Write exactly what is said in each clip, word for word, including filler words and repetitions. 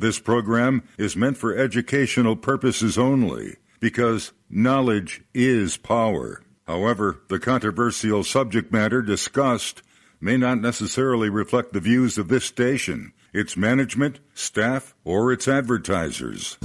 this program is meant for educational purposes only, because knowledge is power. However, the controversial subject matter discussed may not necessarily reflect the views of this station, its management, staff, or its advertisers.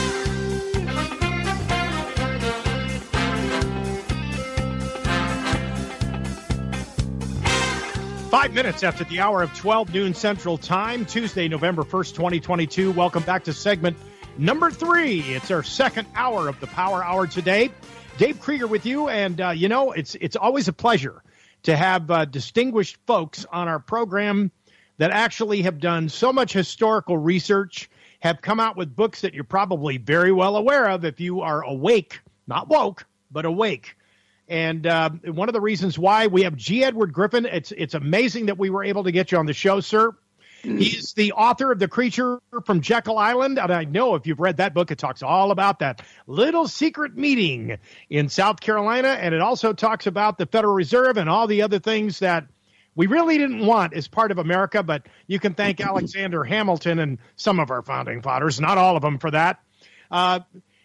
Five minutes after the hour of twelve noon Central Time, Tuesday, November first, twenty twenty-two. Welcome back to segment number three. It's our second hour of the Power Hour today. Dave Krieger with you, and, uh, you know, it's it's always a pleasure to have uh, distinguished folks on our program that actually have done so much historical research, have come out with books that you're probably very well aware of if you are awake, not woke, but awake. And uh, one of the reasons why we have G. Edward Griffin, it's it's amazing that we were able to get you on the show, sir. He's the author of The Creature from Jekyll Island, and I know if you've read that book, it talks all about that little secret meeting in South Carolina, and it also talks about the Federal Reserve and all the other things that we really didn't want as part of America, but you can thank Alexander Hamilton and some of our founding fathers, not all of them, for that. Uh,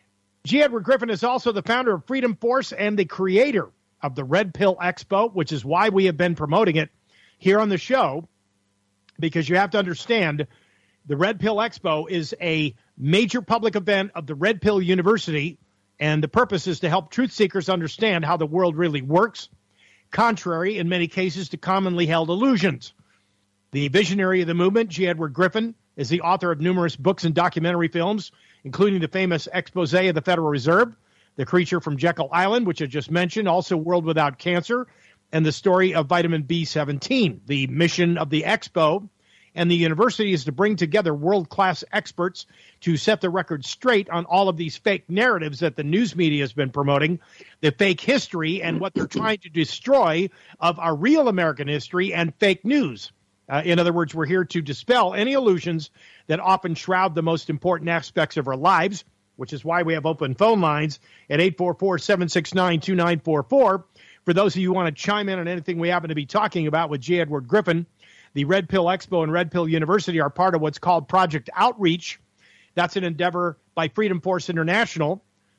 G. Edward Griffin is also the founder of Freedom Force and the creator of the Red Pill Expo, which is why we have been promoting it here on the show, because you have to understand the Red Pill Expo is a major public event of the Red Pill University, and the purpose is to help truth seekers understand how the world really works, contrary, in many cases, to commonly held illusions. The visionary of the movement, G. Edward Griffin, is the author of numerous books and documentary films, including the famous expose of the Federal Reserve, The Creature from Jekyll Island, which I just mentioned, also World Without Cancer, and the story of vitamin B seventeen. The mission of the Expo and the university is to bring together world-class experts to set the record straight on all of these fake narratives that the news media has been promoting, the fake history and what they're trying to destroy of our real American history and fake news. Uh, in other words, we're here to dispel any illusions that often shroud the most important aspects of our lives, which is why we have open phone lines at eight four four, seven six nine, two nine four four. For those of you who want to chime in on anything we happen to be talking about with G. Edward Griffin, the Red Pill Expo and Red Pill University are part of what's called Project Outreach. That's an endeavor by Freedom Force International,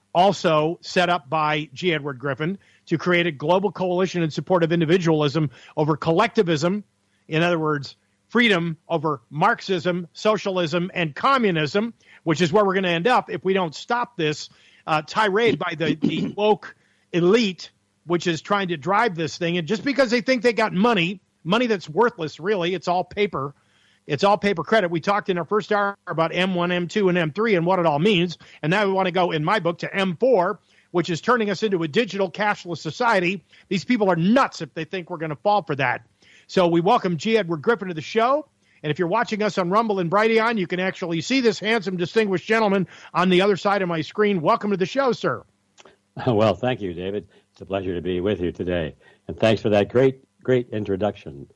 also set up by G. Edward Griffin, to create a global coalition in support of individualism over collectivism. In other words, freedom over Marxism, socialism, and communism, which is where we're going to end up if we don't stop this uh, tirade by the, the woke elite, which is trying to drive this thing. And just because they think they got money, money that's worthless, really, it's all paper. It's all paper credit. We talked in our first hour about M one, M two, and M three and what it all means. And now we want to go, in my book, to M four, which is turning us into a digital cashless society. These people are nuts if they think we're going to fall for that. So we welcome G. Edward Griffin to the show. And if you're watching us on Rumble and Brighteon, you can actually see this handsome, distinguished gentleman on the other side of my screen. Welcome to the show, sir. Well, thank you, David. It's a pleasure to be with you today. And thanks for that great, great introduction.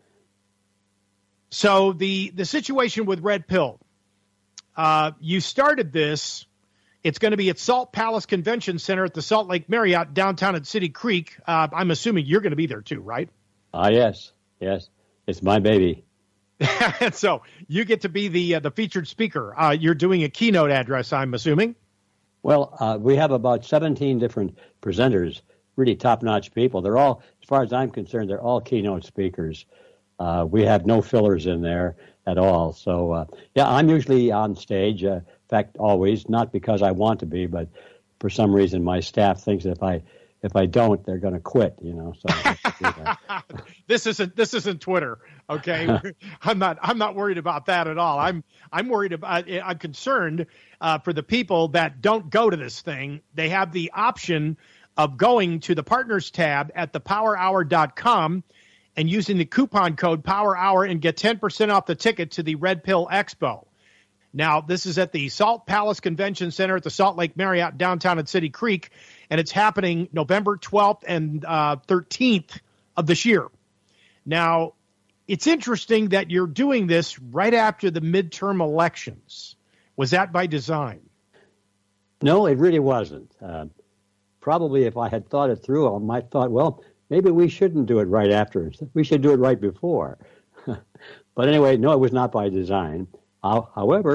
So the, the situation with Red Pill, uh, you started this. It's going to be at Salt Palace Convention Center at the Salt Lake Marriott downtown at City Creek. Uh, I'm assuming you're going to be there too, right? Ah, uh, yes. Yes, it's my baby. And so you get to be the uh, the featured speaker. Uh, you're doing a keynote address, I'm assuming. Well, uh, we have about seventeen different presenters, really top-notch people. They're all, as far as I'm concerned, they're all keynote speakers. Uh, we have no fillers in there at all. So, uh, yeah, I'm usually on stage. Uh, in fact, always, not because I want to be, but for some reason my staff thinks if I If I don't, they're going to quit, you know. So this isn't this isn't Twitter, okay? I'm not I'm not worried about that at all. I'm I'm worried about I'm concerned uh, for the people that don't go to this thing. They have the option of going to the partners tab at the power hour dot com and using the coupon code POWERHOUR and get ten percent off the ticket to the Red Pill Expo. Now, this is at the Salt Palace Convention Center at the Salt Lake Marriott downtown at City Creek, and it's happening November twelfth and uh, thirteenth of this year. Now, it's interesting that you're doing this right after the midterm elections. Was that by design? No, it really wasn't. Uh, probably if I had thought it through, I might thought, well, maybe we shouldn't do it right after. We should do it right before. But anyway, no, it was not by design. However,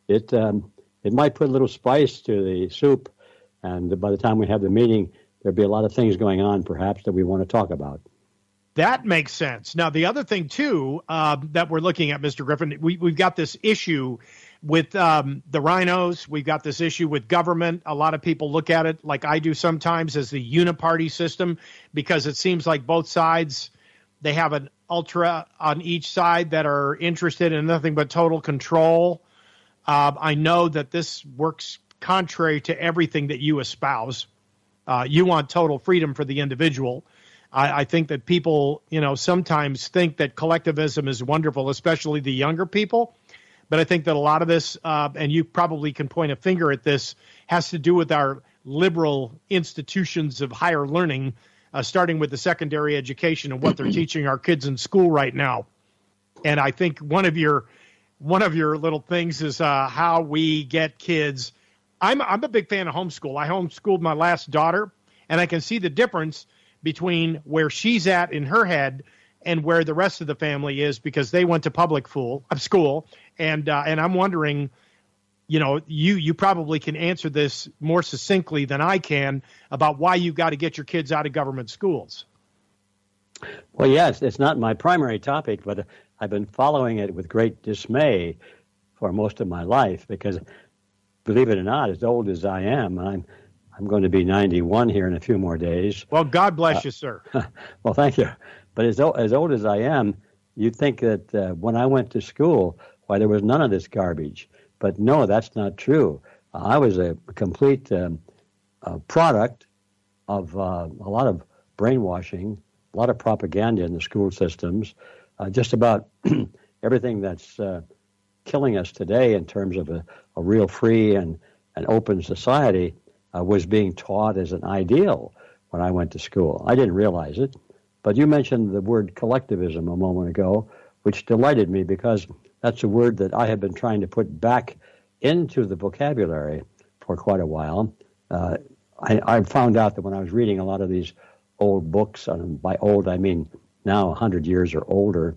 it um, it might put a little spice to the soup, and by the time we have the meeting, there'll be a lot of things going on, perhaps, that we want to talk about. That makes sense. Now, the other thing, too, uh, that we're looking at, Mister Griffin, we, we've got this issue with um, the rhinos. We've got this issue with government. A lot of people look at it, like I do sometimes, as the uniparty system, because it seems like both sides, they have an ultra on each side that are interested in nothing but total control. Uh, I know that this works contrary to everything that you espouse. Uh, you want total freedom for the individual. I, I think that people, you know, sometimes think that collectivism is wonderful, especially the younger people. But I think that a lot of this, uh, and you probably can point a finger at this, has to do with our liberal institutions of higher learning, uh, starting with the secondary education and what they're teaching our kids in school right now. And I think one of your one of your little things is uh, how we get kids. I'm I'm a big fan of homeschool. I homeschooled my last daughter, and I can see the difference between where she's at in her head and where the rest of the family is, because they went to public school, school, and uh, and I'm wondering, you know, you you probably can answer this more succinctly than I can about why you got to get your kids out of government schools. Well, yes, it's not my primary topic, but I've been following it with great dismay for most of my life because, believe it or not, as old as I am, I'm I'm going to be ninety-one here in a few more days. Well, God bless uh, you, sir. Well, thank you. But as old, as old as I am, you'd think that uh, when I went to school, why, there was none of this garbage. But no, that's not true. Uh, I was a complete um, uh, product of uh, a lot of brainwashing, a lot of propaganda in the school systems, uh, just about everything that's uh, killing us today in terms of a, a real free and, and open society uh, was being taught as an ideal when I went to school. I didn't realize it, but you mentioned the word collectivism a moment ago, which delighted me because that's a word that I have been trying to put back into the vocabulary for quite a while. Uh, I, I found out that when I was reading a lot of these old books, and by old I mean now one hundred years or older,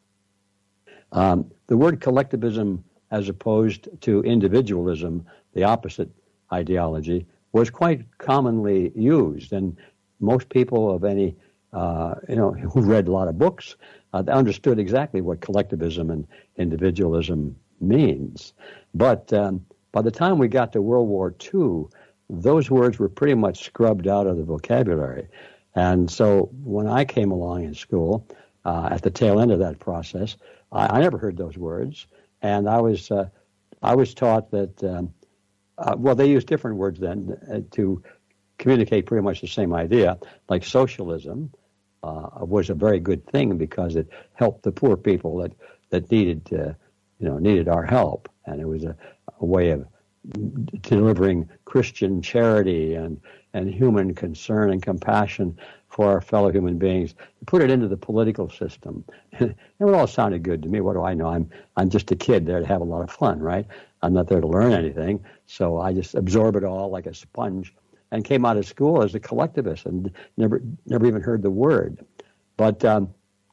um, the word collectivism as opposed to individualism, the opposite ideology, was quite commonly used. And most people of any, uh, you know, who read a lot of books, uh, understood exactly what collectivism and individualism means. But um, by the time we got to World War Two, those words were pretty much scrubbed out of the vocabulary. And so when I came along in school, uh, at the tail end of that process, I, I never heard those words. And I was uh, I was taught that, um, uh, well, they used different words then uh, to communicate pretty much the same idea, like socialism uh, was a very good thing because it helped the poor people that, that needed, uh, you know, needed our help. And it was a, a way of delivering Christian charity and, and human concern and compassion for our fellow human beings. Put it into the political system. It all sounded good to me. What do I know? I'm I'm just a kid there to have a lot of fun, right? I'm not there to learn anything. So I just absorb it all like a sponge and came out of school as a collectivist and never never even heard the word. But um,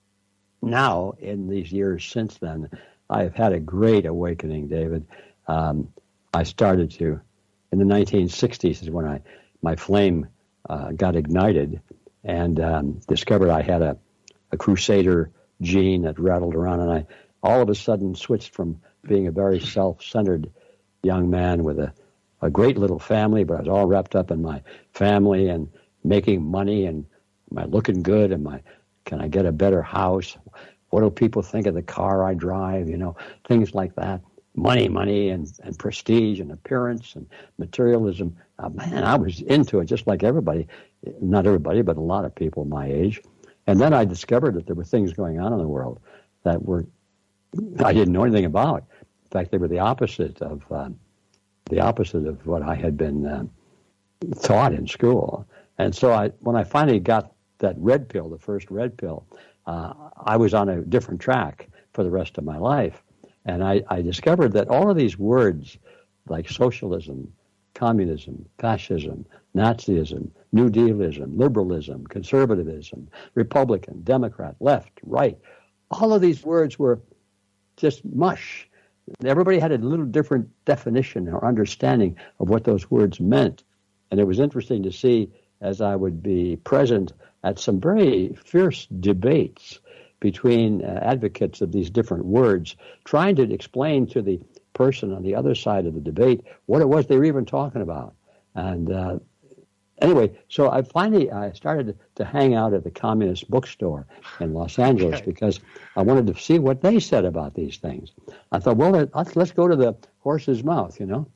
now, in these years since then, I have had a great awakening, David. Um, I started to, in the nineteen sixties is when I my flame uh, got ignited and um, discovered I had a, a crusader gene that rattled around, and I all of a sudden switched from being a very self-centered young man with a, a great little family, but I was all wrapped up in my family and making money and am I looking good? Am I, can I get a better house? What do people think of the car I drive? You know, things like that. Money, money, and, and prestige and appearance and materialism. Uh, man, I was into it just like everybody. Not everybody, but a lot of people my age. And then I discovered that there were things going on in the world that were I didn't know anything about. In fact, they were the opposite of uh, the opposite of what I had been uh, taught in school. And so I, when I finally got that red pill, the first red pill, uh, I was on a different track for the rest of my life. And I, I discovered that all of these words like socialism, communism, fascism, Nazism, New Dealism, liberalism, conservatism, Republican, Democrat, left, right, all of these words were just mush. everybody had a little different definition or understanding of what those words meant. And it was interesting to see, as I would be present at some very fierce debates between uh, advocates of these different words, trying to explain to the person on the other side of the debate what it was they were even talking about. And uh, anyway, so I finally I started to hang out at the Communist Bookstore in Los Angeles okay. because I wanted to see what they said about these things. I thought, well, let's, let's go to the horse's mouth, you know.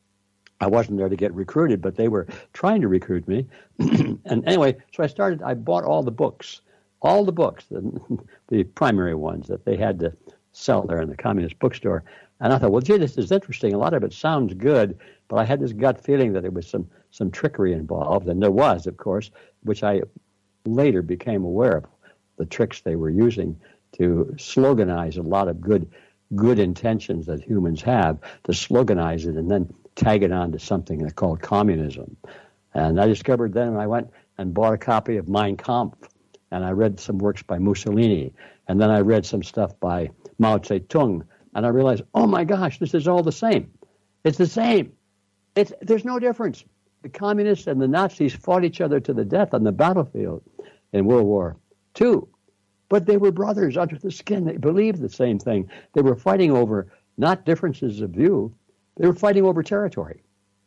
I wasn't there to get recruited, but they were trying to recruit me. And anyway, so I started, I bought all the books, all the books, the, the primary ones that they had to sell there in the Communist Bookstore. And I thought, well, gee, this is interesting. A lot of it sounds good, but I had this gut feeling that there was some, some trickery involved. And there was, of course, which I later became aware of, the tricks they were using to sloganize a lot of good good intentions that humans have, to sloganize it and then tag it on to something they called communism. And I discovered then I went and bought a copy of Mein Kampf, and I read some works by Mussolini, and then I read some stuff by Mao Zedong, and I realized, oh my gosh, this is all the same. It's the same. It's, there's no difference. The communists and the Nazis fought each other to the death on the battlefield in World War Two. But they were brothers under the skin. They believed the same thing. They were fighting over not differences of view. They were fighting over territory.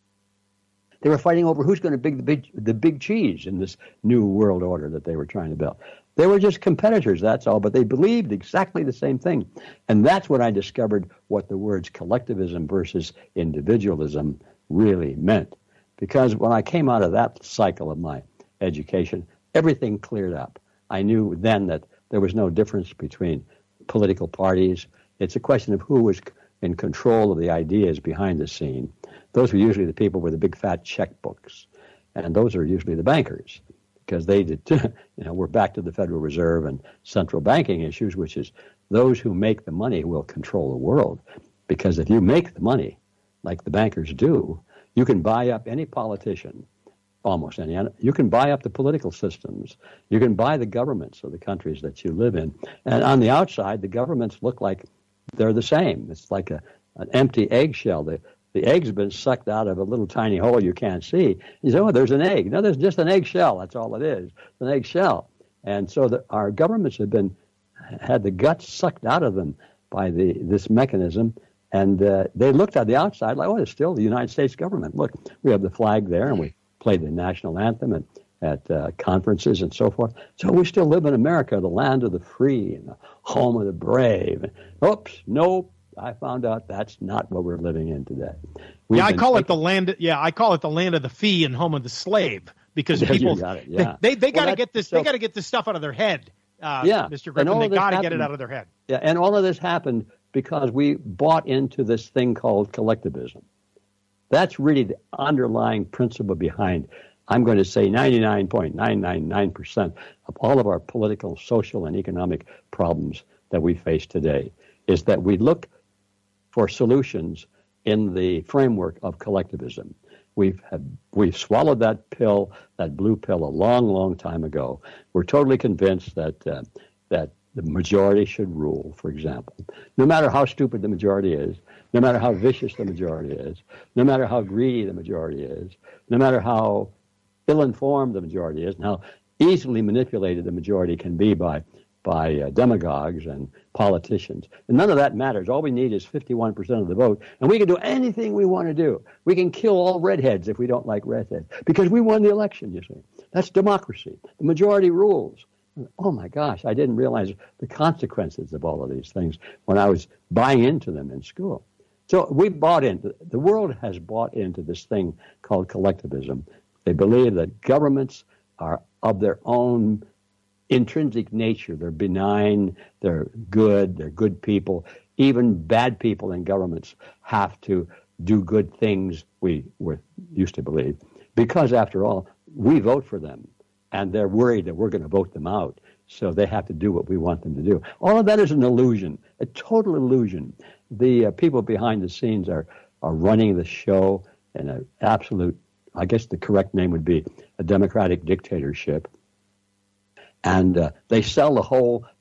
They were fighting over who's going to big the big the big cheese in this new world order that they were trying to build. They were just competitors, that's all, but they believed exactly the same thing. And that's when I discovered what the words collectivism versus individualism really meant. Because when I came out of that cycle of my education, everything cleared up. I knew then that there was no difference between political parties. It's a question of who was in control of the ideas behind the scene. Those were usually the people with the big fat checkbooks, and those are usually the bankers, because they did. You know, we're back to the Federal Reserve and central banking issues, which is those who make the money will control the world. Because if you make the money, like the bankers do, you can buy up any politician. Almost any. You can buy up the political systems. You can buy the governments of the countries that you live in. And on the outside, the governments look like they're the same. It's like a, an empty eggshell. The, the egg's been sucked out of a little tiny hole you can't see. You say, oh, there's an egg. No, there's just an eggshell. That's all it is. It's an eggshell. And so the, our governments have been had the guts sucked out of them by the this mechanism. And uh, they looked at the outside like, oh, it's still the United States government. Look, we have the flag there, and we played the national anthem and at uh, conferences and so forth. So we still live in America, the land of the free and the home of the brave. Oops, nope. I found out that's not what we're living in today. We've yeah, I call taking, it the land. Yeah, I call it the land of the fee and home of the slave, because people got it, yeah. they they, they well, got to get this. So, they got to get this stuff out of their head. Uh, yeah, Mister Griffin, they got to get it out of their head. Yeah, and all of this happened because we bought into this thing called collectivism. That's really the underlying principle behind, I'm going to say, ninety-nine point nine nine nine percent of all of our political, social, and economic problems that we face today, is that we look for solutions in the framework of collectivism. We've have, we've swallowed that pill, that blue pill, a long, long time ago. We're totally convinced that uh, that the majority should rule, for example. No matter how stupid the majority is, no matter how vicious the majority is, no matter how greedy the majority is, no matter how ill-informed the majority is, and how easily manipulated the majority can be by by uh, demagogues and politicians. And none of that matters. All we need is fifty-one percent of the vote, and we can do anything we want to do. We can kill all redheads if we don't like redheads, because we won the election, you see. That's democracy. The majority rules. Oh, my gosh, I didn't realize the consequences of all of these things when I was buying into them in school. So we bought into, the world has bought into this thing called collectivism. They believe that governments are of their own intrinsic nature. They're benign, they're good, they're good people. Even bad people in governments have to do good things, we were used to believe, because after all, we vote for them, and they're worried that we're going to vote them out, so they have to do what we want them to do. All of that is an illusion, a total illusion. The uh, people behind the scenes are, are running the show in an absolute, I guess the correct name would be a democratic dictatorship. And uh, they sell the whole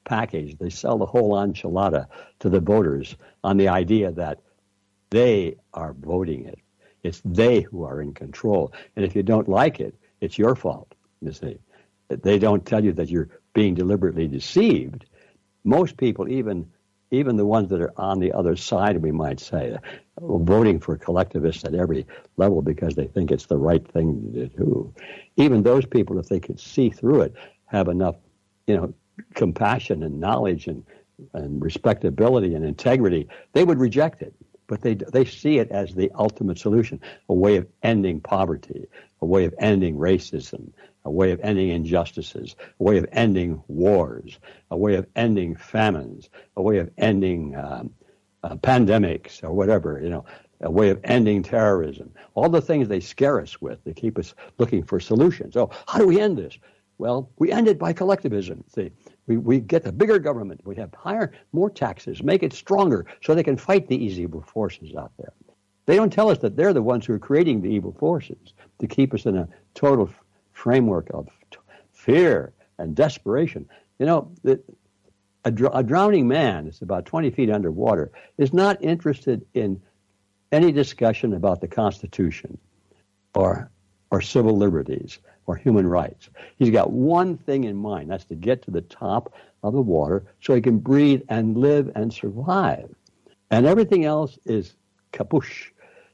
package. They sell the whole enchilada to the voters on the idea that they are voting it. It's they who are in control. And if you don't like it, it's your fault, you see. They don't tell you that you're being deliberately deceived. Most people, even even the ones that are on the other side, we might say, voting for collectivists at every level because they think it's the right thing to do. Even those people, if they could see through it, have enough, you know, compassion and knowledge and, and respectability and integrity, they would reject it. But they they see it as the ultimate solution, a way of ending poverty, a way of ending racism, a way of ending injustices, a way of ending wars, a way of ending famines, a way of ending um, uh, pandemics or whatever, you know, a way of ending terrorism. All the things they scare us with, they keep us looking for solutions. Oh, how do we end this? Well, we end it by collectivism. See, we, we get a bigger government. We have higher, more taxes, make it stronger so they can fight the evil forces out there. They don't tell us that they're the ones who are creating the evil forces to keep us in a total f- framework of t- fear and desperation. You know, the, a, dr- a drowning man is about twenty feet underwater, is not interested in any discussion about the Constitution or or civil liberties or human rights. He's got one thing in mind, that's to get to the top of the water so he can breathe and live and survive. And everything else is kapoosh.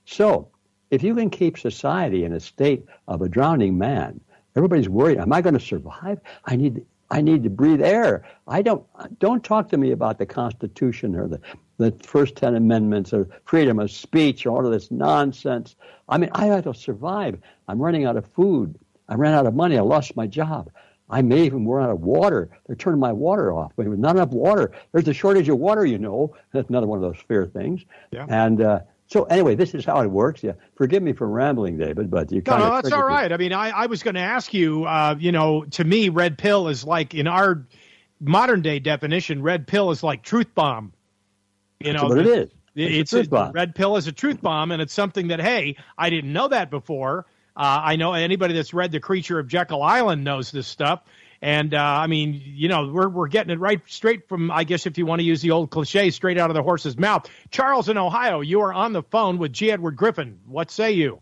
So if you can keep society in a state of a drowning man, everybody's worried, am I going to survive? I need I need to breathe air. I don't don't talk to me about the Constitution or the, the first ten amendments or freedom of speech or all of this nonsense. I mean, I have to survive. I'm running out of food. I ran out of money. I lost my job. I may even run out of water. They're turning my water off. But not enough water. There's a shortage of water, you know. That's another one of those fear things. Yeah. And uh, so anyway, this is how it works. Yeah. Forgive me for rambling, David, but you kind no, of... No, that's all right. I mean, I, I was going to ask you, uh, you know, to me, red pill is like, in our modern day definition, red pill is like truth bomb. You That's know, what it is. It's, it's a truth a, bomb. Red pill is a truth bomb, and it's something that, hey, I didn't know that before. Uh, I know anybody that's read The Creature of Jekyll Island knows this stuff. And, uh, I mean, you know, we're we're getting it right straight from, I guess if you want to use the old cliche, straight out of the horse's mouth. Charles in Ohio, you are on the phone with G. Edward Griffin. What say you?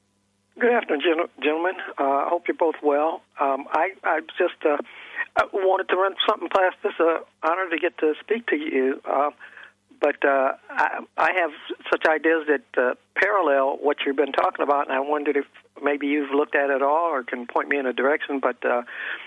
Good afternoon, gentlemen. Uh, I hope you're both well. Um, I, I just uh, I wanted to run something past this. Uh, honor to get to speak to you. Uh, but uh, I, I have such ideas that uh, parallel what you've been talking about, and I wondered if maybe you've looked at it all or can point me in a direction. But uh,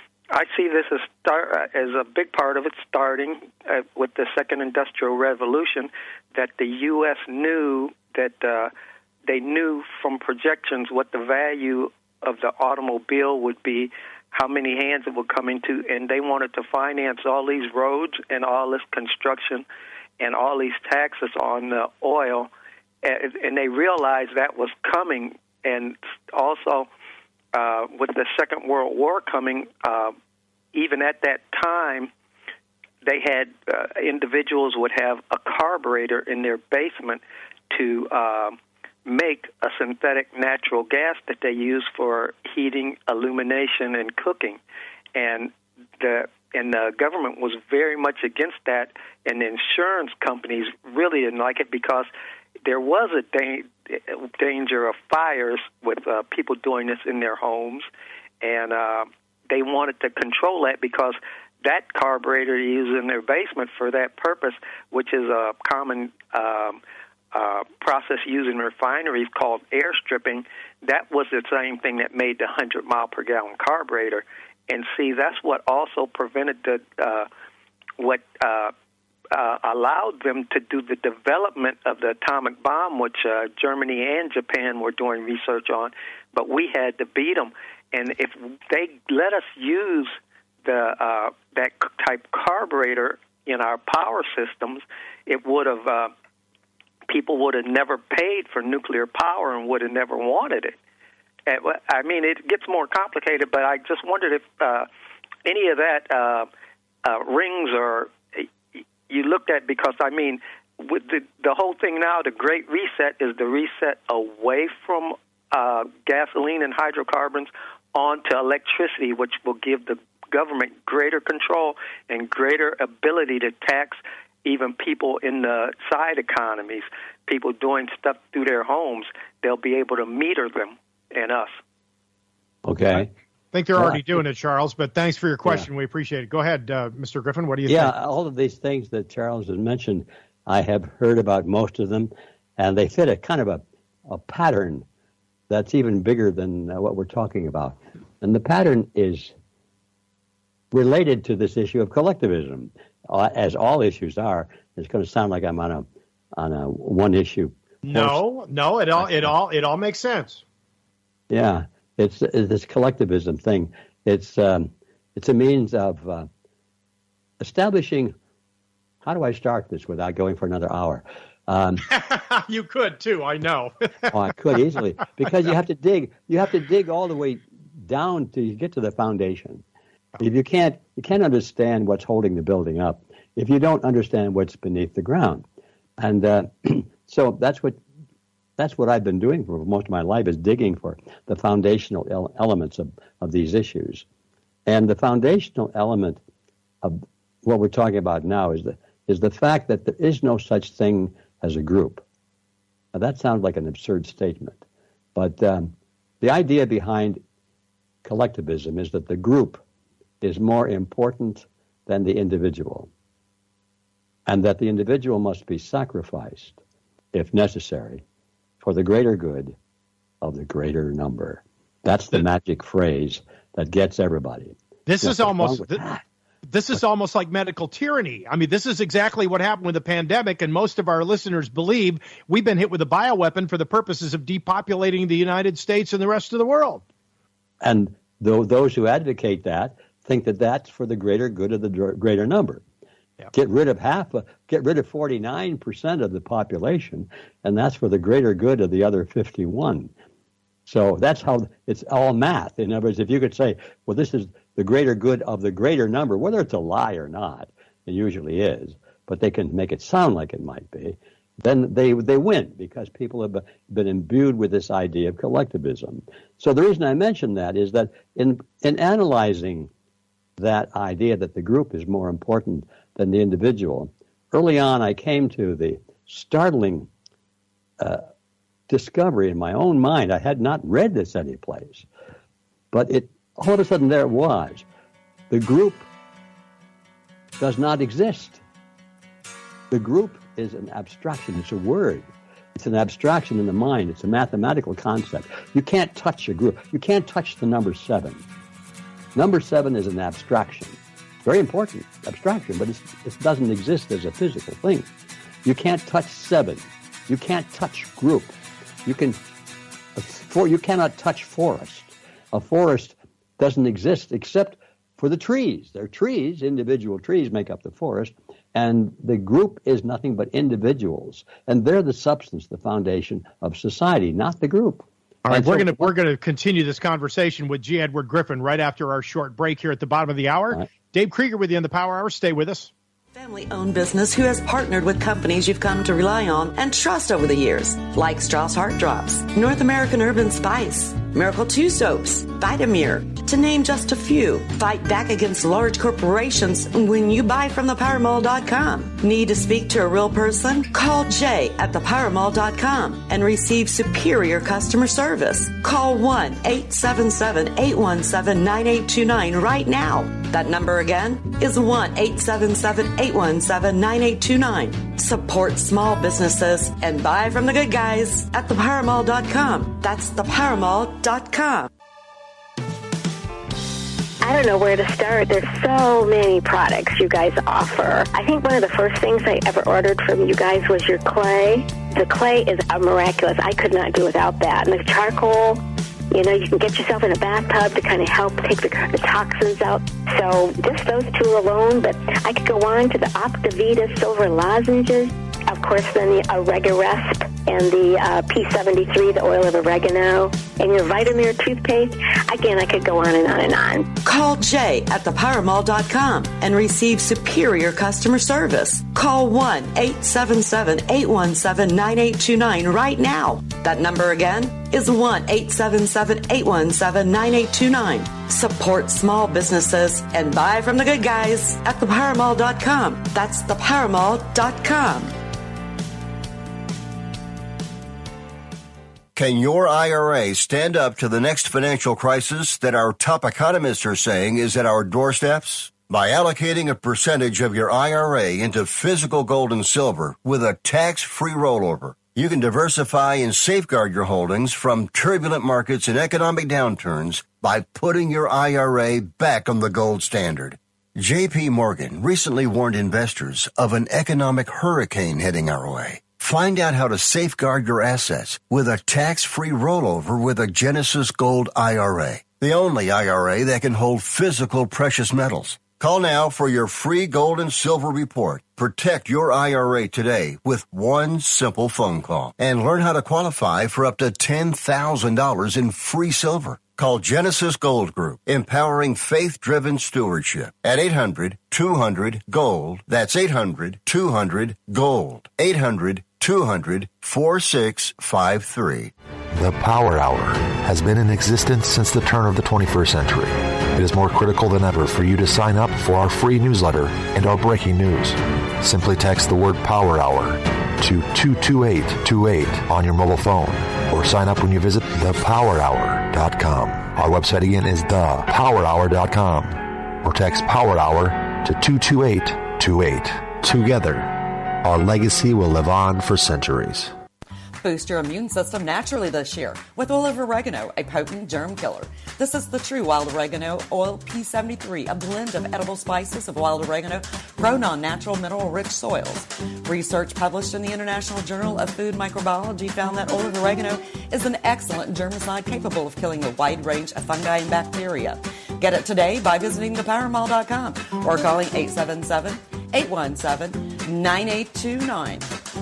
I see this as, start, as a big part of it starting uh, with the Second Industrial Revolution, that the U S knew that uh, they knew from projections what the value of the automobile would be, how many hands it would come into, and they wanted to finance all these roads and all this construction and all these taxes on the oil, and, and they realized that was coming. And also, uh, with the Second World War coming, uh, even at that time, they had uh, individuals would have a carburetor in their basement to uh, make a synthetic natural gas that they use for heating, illumination, and cooking. And the and the government was very much against that, and the insurance companies really didn't like it because there was a da- danger of fires with uh, people doing this in their homes, and uh, they wanted to control that because that carburetor they use in their basement for that purpose, which is a common um, uh, process used in refineries called air stripping, that was the same thing that made the one hundred mile per gallon carburetor. And see, that's what also prevented the uh, what uh, uh, allowed them to do the development of the atomic bomb, which uh, Germany and Japan were doing research on, but we had to beat them. And if they let us use the uh, that type carburetor in our power systems, it would have uh, people would have never paid for nuclear power and would have never wanted it. I mean, it gets more complicated, but I just wondered if uh, any of that uh, uh, rings or you looked at, because, I mean, with the, the whole thing now, the Great Reset is the reset away from uh, gasoline and hydrocarbons onto electricity, which will give the government greater control and greater ability to tax even people in the side economies, people doing stuff through their homes. They'll be able to meter them and us. Okay. I think they're Well, already I- doing it, Charles, but thanks for your question. We appreciate it. Go ahead, uh, Mister Griffin. What do you Yeah, think? all of these things that Charles has mentioned, I have heard about most of them, and they fit a kind of a, a pattern that's even bigger than uh, what we're talking about. And the pattern is related to this issue of collectivism, uh, as all issues are. It's going to sound like I'm on a on a one issue. No, no, it all it all it all makes sense. Yeah, it's, it's this collectivism thing. It's um, it's a means of uh, establishing. How do I start this without going for another hour? Um, You could too, I know. oh, I could easily, because you have to dig. You have to dig all the way down to get to the foundation. If you can't, you can't understand what's holding the building up if you don't understand what's beneath the ground. And uh, so that's what that's what I've been doing for most of my life, is digging for the foundational ele- elements of, of these issues. And the foundational element of what we're talking about now is the is the fact that there is no such thing as a group. Now, that sounds like an absurd statement, but um, the idea behind collectivism is that the group is more important than the individual, and that the individual must be sacrificed, if necessary, for the greater good of the greater number. That's the magic phrase that gets everybody. This Now, is what's wrong almost with th- that? this is almost like medical tyranny. I mean, this is exactly what happened with the pandemic, and most of our listeners believe we've been hit with a bioweapon for the purposes of depopulating the United States and the rest of the world. And though those who advocate that think that that's for the greater good of the dr- greater number. Yep. Get rid of half, uh, get rid of forty-nine percent of the population, and that's for the greater good of the other fifty-one. So that's how it's all math. In other words, if you could say, well, this is the greater good of the greater number, whether it's a lie or not, it usually is, but they can make it sound like it might be, then they they win, because people have been imbued with this idea of collectivism. So the reason I mention that is that in in analyzing that idea that the group is more important than the individual, early on I came to the startling uh, discovery in my own mind. I had not read this anyplace, but it all of a sudden there it was. The group does not exist. The group is an abstraction. It's a word. It's an abstraction in the mind. It's a mathematical concept. You can't touch a group. You can't touch the number seven. Number seven is an abstraction. Very important abstraction, but it's, it doesn't exist as a physical thing. You can't touch seven. You can't touch group. You can, for, you cannot touch forest. A forest doesn't exist except for the trees. They're trees, individual trees make up the forest, and the group is nothing but individuals. And they're the substance, the foundation of society, not the group. All right, And we're so- going to we're going to continue this conversation with G. Edward Griffin right after our short break here at the bottom of the hour. right. Dave Krieger with you in the Power Hour. Stay with us. Family-owned business who has partnered with companies you've come to rely on and trust over the years, like Strauss Heart Drops, North American Urban Spice, Miracle two Soaps, Vitamir, to name just a few. Fight back against large corporations when you buy from the power mall dot com. Need to speak to a real person? Call Jay at the power mall dot com and receive superior customer service. Call one eight seven seven, eight one seven, nine eight two nine right now. That number again is one eight seven seven, eight one seven, nine eight two nine. Support small businesses and buy from the good guys at the power mall dot com. That's the power mall dot com. I don't know where to start. There's so many products you guys offer. I think one of the first things I ever ordered from you guys was your clay. The clay is a miraculous. I could not do without that. And the charcoal, you know, you can get yourself in a bathtub to kind of help take the, the toxins out. So just those two alone, but I could go on to the Optavita silver lozenges. Of course, then the Oregarest and the uh, P seventy-three, the oil of oregano, and your Vitamir toothpaste. Again, I could go on and on and on. Call Jay at the power mall dot com and receive superior customer service. Call one eight seven seven, eight one seven, nine eight two nine right now. That number again is one eight seven seven, eight one seven, nine eight two nine. Support small businesses and buy from the good guys at the power mall dot com. That's the power mall dot com. Can your I R A stand up to the next financial crisis that our top economists are saying is at our doorsteps? By allocating a percentage of your I R A into physical gold and silver with a tax-free rollover, you can diversify and safeguard your holdings from turbulent markets and economic downturns by putting your I R A back on the gold standard. J P Morgan recently warned investors of an economic hurricane heading our way. Find out how to safeguard your assets with a tax-free rollover with a Genesis Gold I R A, the only I R A that can hold physical precious metals. Call now for your free gold and silver report. Protect your I R A today with one simple phone call and learn how to qualify for up to ten thousand dollars in free silver. Call Genesis Gold Group, empowering faith-driven stewardship at eight hundred, two hundred, GOLD. That's eight hundred, two hundred, GOLD. eight hundred, two hundred, four six five three. The Power Hour has been in existence since the turn of the twenty-first century. It is more critical than ever for you to sign up for our free newsletter and our breaking news. Simply text the word Power Hour to two two eight two eight on your mobile phone or sign up when you visit the power hour dot com. Our website again is the power hour dot com or text Power Hour to two two eight two eight. Together, our legacy will live on for centuries. Boost your immune system naturally this year with oil of oregano, a potent germ killer. This is the true wild oregano oil P seventy-three, a blend of edible spices of wild oregano grown on natural mineral-rich soils. Research published in the International Journal of Food Microbiology found that oil of oregano is an excellent germicide capable of killing a wide range of fungi and bacteria. Get it today by visiting the power mall dot com or calling eight seven seven, eight one seven, nine eight two nine.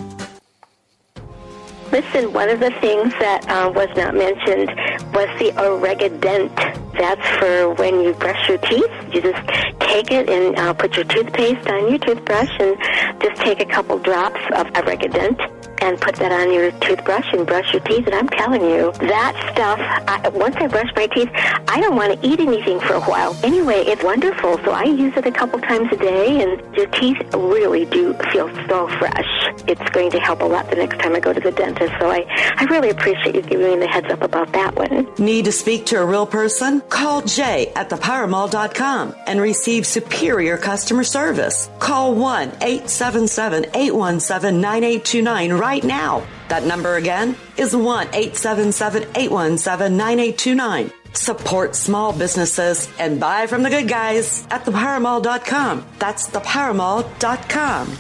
Listen, one of the things that uh, was not mentioned was the Oregadent. That's for when you brush your teeth. You just take it and uh, put your toothpaste on your toothbrush and just take a couple drops of Oregadent and put that on your toothbrush and brush your teeth. And I'm telling you, that stuff, I, once I brush my teeth, I don't want to eat anything for a while. Anyway, it's wonderful. So I use it a couple times a day, and your teeth really do feel so fresh. It's going to help a lot the next time I go to the dentist. So I, I really appreciate you giving me the heads up about that one. Need to speak to a real person? Call Jay at the power mall dot com and receive superior customer service. Call one eight seven seven, eight one seven, nine eight two nine right now. That number again is one eight seven seven, eight one seven, nine eight two nine. Support small businesses and buy from the good guys at the power mall dot com. That's the power mall dot com.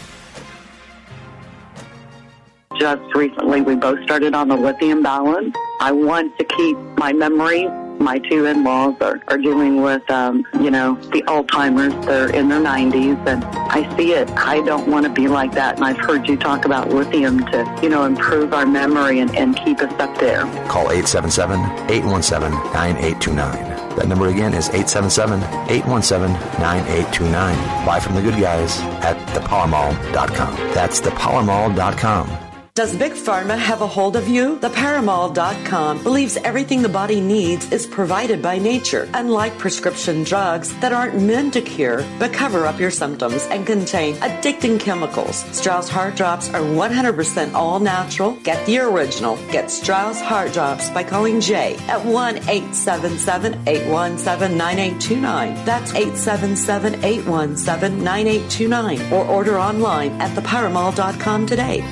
Just recently, we both started on the lithium balance. I want to keep my memory. My two in-laws are, are dealing with, um, you know, the Alzheimer's. They're in their nineties, and I see it. I don't want to be like that, and I've heard you talk about lithium to, you know, improve our memory and, and keep us up there. Call eight seven seven, eight one seven, nine eight two nine. That number again is eight seven seven, eight one seven, nine eight two nine. Buy from the good guys at the power mall dot com. That's the power mall dot com. Does Big Pharma have a hold of you? The power mall dot com believes everything the body needs is provided by nature, unlike prescription drugs that aren't meant to cure but cover up your symptoms and contain addicting chemicals. Strauss Heart Drops are one hundred percent all natural. Get the original. Get Strauss Heart Drops by calling Jay at one eight seven seven, eight one seven, nine eight two nine. That's eight seven seven, eight one seven, nine eight two nine. Or order online at the power mall dot com today.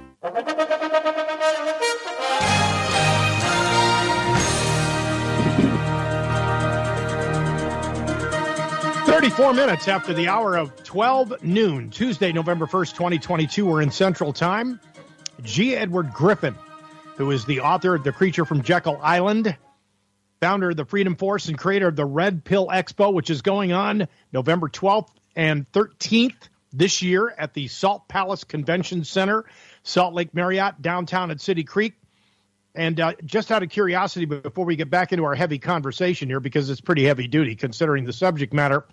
thirty-four minutes after the hour of twelve noon, Tuesday, November first, twenty twenty-two. We're in Central Time. G. Edward Griffin, who is the author of The Creature from Jekyll Island, founder of the Freedom Force and creator of the Red Pill Expo, which is going on November twelfth and thirteenth this year at the Salt Palace Convention Center. Salt Lake Marriott, downtown at City Creek. And uh, just out of curiosity, before we get back into our heavy conversation here, because it's pretty heavy duty considering the subject matter,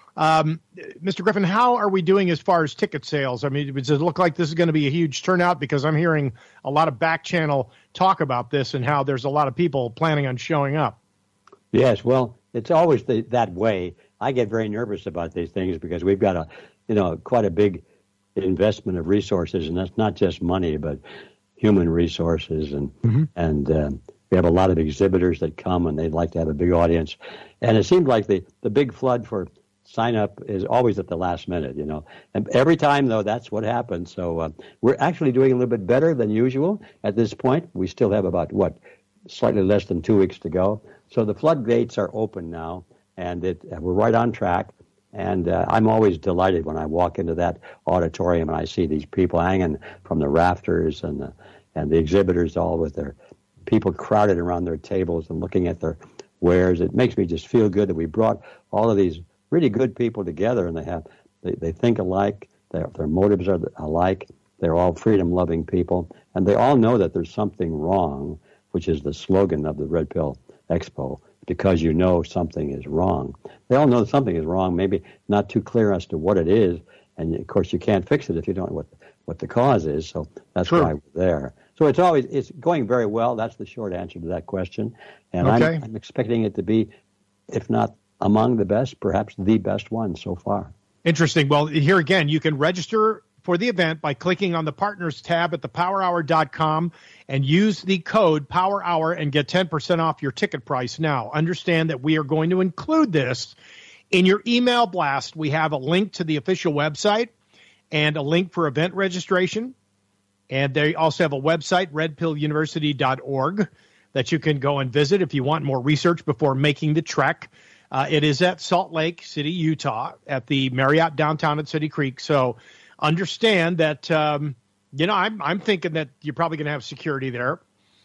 um, Mister Griffin, how are we doing as far as ticket sales? I mean, does it look like this is going to be a huge turnout? Because I'm hearing a lot of back channel talk about this and how there's a lot of people planning on showing up. Yes, well, it's always the, that way. I get very nervous about these things because we've got a, you know, quite a big investment of resources, and that's not just money, but human resources, and mm-hmm. and um, we have a lot of exhibitors that come, and they'd like to have a big audience. And it seems like the, the big flood for sign up is always at the last minute, you know. And every time, though, that's what happens. So uh, we're actually doing a little bit better than usual at this point. We still have about, what, slightly less than two weeks to go. So the floodgates are open now, and it, we're right on track. And uh, I'm always delighted when I walk into that auditorium and I see these people hanging from the rafters, and the, and the exhibitors all with their people crowded around their tables and looking at their wares. It makes me just feel good that we brought all of these really good people together, and they have they, they think alike, their, their motives are alike, they're all freedom-loving people, and they all know that there's something wrong, which is the slogan of the Red Pill Expo. Because you know something is wrong. They all know something is wrong, maybe not too clear as to what it is, and of course you can't fix it if you don't know what, what the cause is, so that's sure. why we're there. So it's always, it's going very well. That's the short answer to that question, and okay. I'm, I'm expecting it to be, if not among the best, perhaps the best one so far. Interesting. Well, here again, you can register for the event by clicking on the Partners tab at the power hour dot com and use the code POWERHOUR and get ten percent off your ticket price. Now, understand that we are going to include this in your email blast. We have a link to the official website and a link for event registration. And they also have a website, red pill university dot org, that you can go and visit if you want more research before making the trek. Uh, it is at Salt Lake City, Utah, at the Marriott downtown at City Creek. So understand that, um, you know, I'm I'm thinking that you're probably going to have security there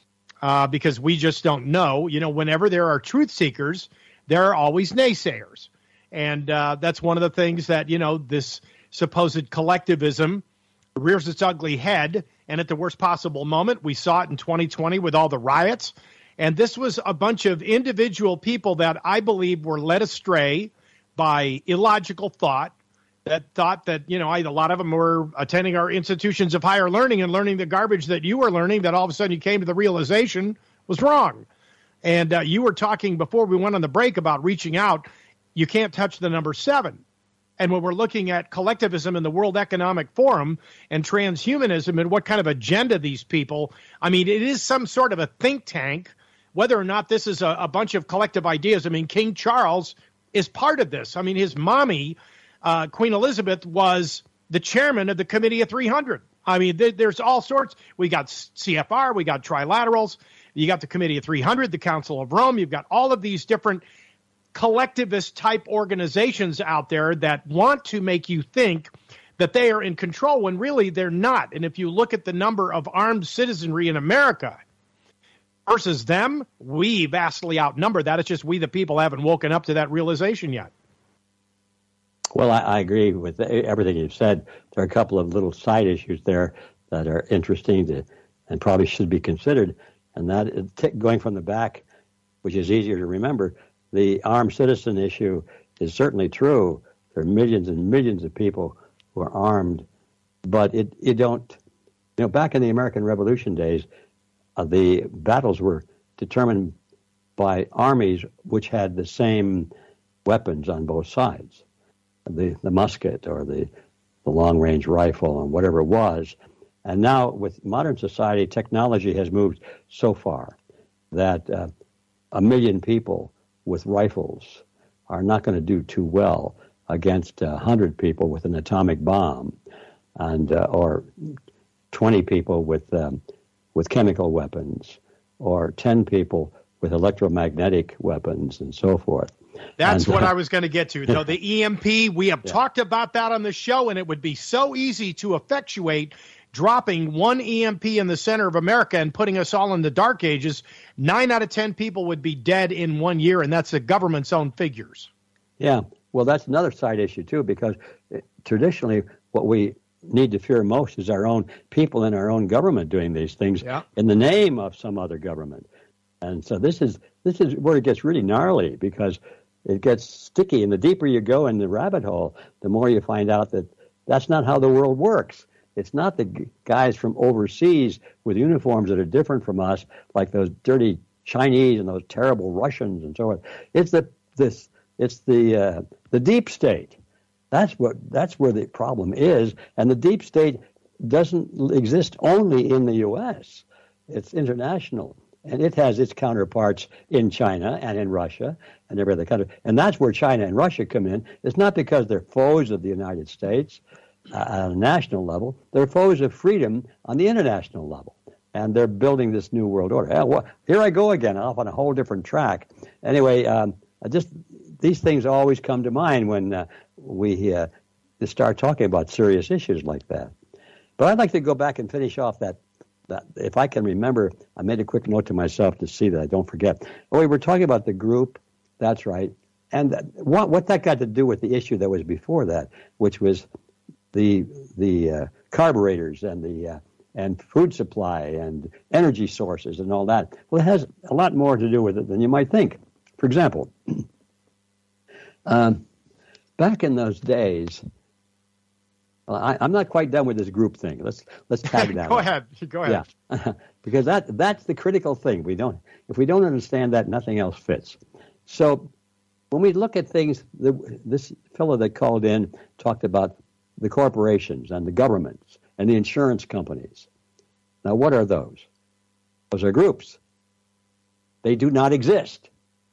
uh, because we just don't know. You know, whenever there are truth seekers, there are always naysayers. And uh, that's one of the things that, you know, this supposed collectivism rears its ugly head. And at the worst possible moment, we saw it in twenty twenty with all the riots. And this was a bunch of individual people that I believe were led astray by illogical thought, that thought that, you know, I, a lot of them were attending our institutions of higher learning and learning the garbage that you were learning, that all of a sudden you came to the realization was wrong. And uh, you were talking before we went on the break about reaching out. You can't touch the number seven. And when we're looking at collectivism in the World Economic Forum and transhumanism and what kind of agenda these people, I mean, it is some sort of a think tank, whether or not this is a, a bunch of collective ideas. I mean, King Charles is part of this. I mean, his mommy, uh, Queen Elizabeth, was the chairman of the Committee of three hundred. I mean, th- there's all sorts. We got C F R, we got trilaterals, you got the Committee of three hundred, the Council of Rome, you've got all of these different collectivist type organizations out there that want to make you think that they are in control when really they're not. And if you look at the number of armed citizenry in America versus them, we vastly outnumber that. It's just we, the people, haven't woken up to that realization yet. Well, I, I agree with everything you've said. There are a couple of little side issues there that are interesting to, and probably should be considered. And that is t- going from the back, which is easier to remember, the armed citizen issue is certainly true. There are millions and millions of people who are armed, but it you don't, you know, back in the American Revolution days, uh, the battles were determined by armies which had the same weapons on both sides, the the musket or the, the long-range rifle and whatever it was. And now with modern society, technology has moved so far that uh, a million people with rifles are not going to do too well against a hundred people with an atomic bomb, and uh, or twenty people with um, with chemical weapons, or ten people with electromagnetic weapons, and so forth. That's and, what uh, I was going to get to. So the E M P, we have yeah. talked about that on the show, and it would be so easy to effectuate dropping one E M P in the center of America and putting us all in the dark ages. Nine out of ten people would be dead in one year, and that's the government's own figures. Yeah, well, that's another side issue, too, because traditionally what we need to fear most is our own people in our own government doing these things yeah. in the name of some other government. And so this is this is where it gets really gnarly, because it gets sticky. And the deeper you go in the rabbit hole, the more you find out that that's not how the world works. It's not the g- guys from overseas with uniforms that are different from us, like those dirty Chinese and those terrible Russians and so on. It's the this it's the uh, the deep state. That's what that's where the problem is. And the deep state doesn't exist only in the U S. It's international. And it has its counterparts in China and in Russia and every other country. And that's where China and Russia come in. It's not because they're foes of the United States uh, at a national level. They're foes of freedom on the international level. And they're building this new world order. Uh, well, here I go again, off on a whole different track. Anyway, um, I just these things always come to mind when uh, we uh, start talking about serious issues like that. But I'd like to go back and finish off that. That, if I can remember, I made a quick note to myself to see that I don't forget. Oh, we were talking about the group. That's right. And that, what, what that got to do with the issue that was before that, which was the the uh, carburetors and the uh, and food supply and energy sources and all that. Well, it has a lot more to do with it than you might think. For example, um, back in those days. Well, I, I'm not quite done with this group thing. Let's let's tag that. Go up. ahead. Go ahead. Yeah, because that that's the critical thing. We don't if we don't understand that, nothing else fits. So when we look at things, the, this fellow that called in talked about the corporations and the governments and the insurance companies. Now, what are those? Those are groups. They do not exist.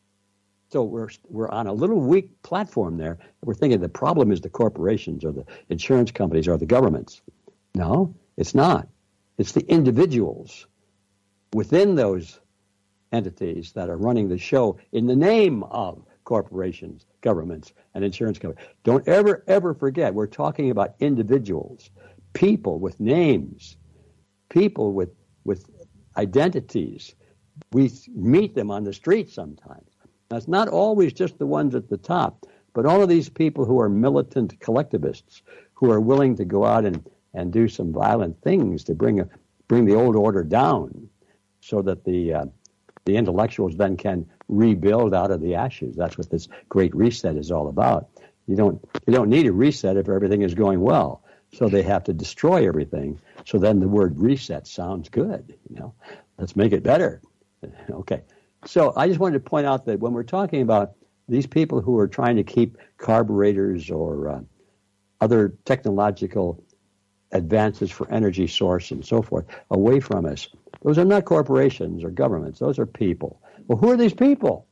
So we're we're on a little weak platform there. We're thinking the problem is the corporations or the insurance companies or the governments. No, it's not. It's the individuals within those entities that are running the show in the name of corporations, governments, and insurance companies. Don't ever, ever forget, we're talking about individuals, people with names, people with with identities. We meet them on the street sometimes. Now, it's not always just the ones at the top, but all of these people who are militant collectivists, who are willing to go out and, and do some violent things to bring a, bring the old order down, so that the uh, the intellectuals then can rebuild out of the ashes. That's what this great reset is all about. You don't you don't need a reset if everything is going well. So they have to destroy everything. So then the word reset sounds good. You know, let's make it better. Okay. So I just wanted to point out that when we're talking about these people who are trying to keep carburetors or uh, other technological advances for energy source and so forth away from us, those are not corporations or governments. Those are people. Well, who are these people?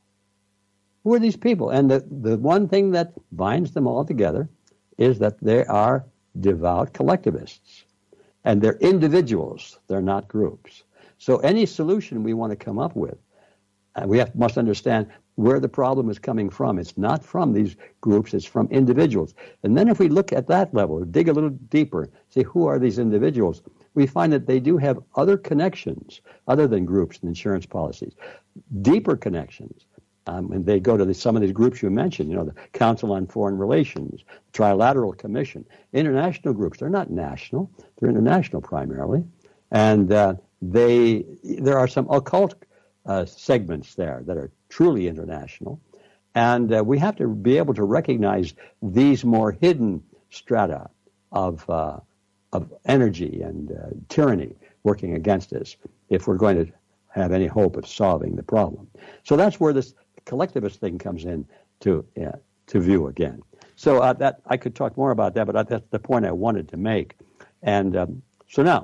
Who are these people? And the, the one thing that binds them all together is that they are devout collectivists. And they're individuals. They're not groups. So any solution we want to come up with, Uh, we have, must understand where the problem is coming from. It's not from these groups, it's from individuals. And then if we look at that level, dig a little deeper, say who are these individuals, we find that they do have other connections other than groups and insurance policies, deeper connections. Um, and they go to the, some of these groups you mentioned, you know, the Council on Foreign Relations, Trilateral Commission, international groups. They're not national, they're international primarily. And uh, they there are some occult Uh, segments there that are truly international. And uh, we have to be able to recognize these more hidden strata of uh, of energy and uh, tyranny working against us if we're going to have any hope of solving the problem. So that's where this collectivist thing comes in to uh, to view again. So uh, that I could talk more about that, but that's the point I wanted to make. And um, so now,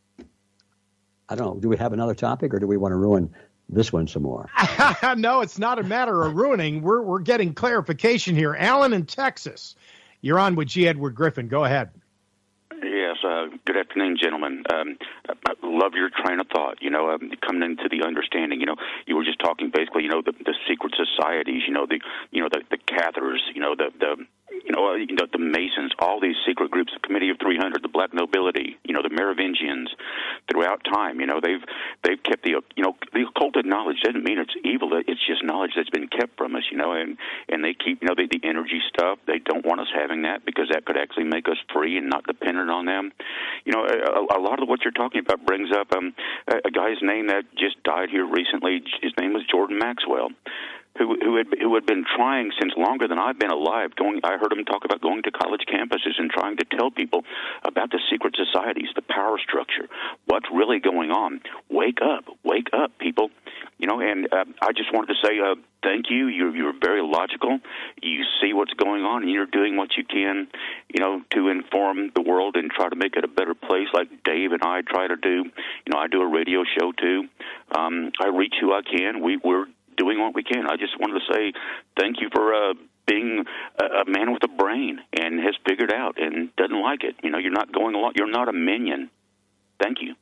I don't know, do we have another topic or do we want to ruin this one some more? No, it's not a matter of ruining. We're we're getting clarification here. Alan in Texas, you're on with G. Edward Griffin. Go ahead. Yes. Uh, good afternoon, gentlemen. Um, I love your train of thought. You know, um, coming into the understanding. You know, you were just talking basically. You know, the, the secret societies. You know, the you know the the Cathars. You know, the the you know, uh, you know the Masons. All these secret groups, the Committee of three hundred, the Black Nobility. You know, the Merovingians. throughout time. You know, they've they've kept the you know the occulted knowledge doesn't mean it's evil. It's just knowledge that's been kept from us. You know, and and they keep you know the, the energy stuff. They don't want us having that because that could actually make us free and not dependent on them. You know, a, a lot of what you're talking about brings up um, a, a guy's name that just died here recently. His name was Jordan Maxwell. Who, who had who had been trying since longer than I've been alive. Going, I heard him talk about going to college campuses and trying to tell people about the secret societies, the power structure, what's really going on. Wake up, wake up, people. You know, and uh, I just wanted to say uh, thank you. You're you're very logical. You see what's going on, and you're doing what you can, you know, to inform the world and try to make it a better place, like Dave and I try to do. You know, I do a radio show too. Um, I reach who I can. We we're doing what we can. I just wanted to say thank you for uh, being a, a man with a brain and has figured out and doesn't like it. You know, you're not going along. You're not a minion. Thank you.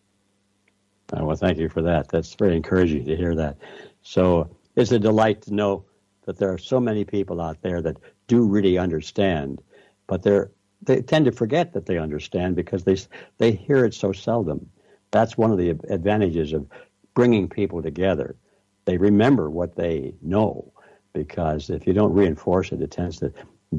Uh, well, thank you for that. That's very encouraging to hear that. So it's a delight to know that there are so many people out there that do really understand, but they're, they tend to forget that they understand because they they hear it so seldom. That's one of the advantages of bringing people together. They remember what they know, because if you don't reinforce it, it tends to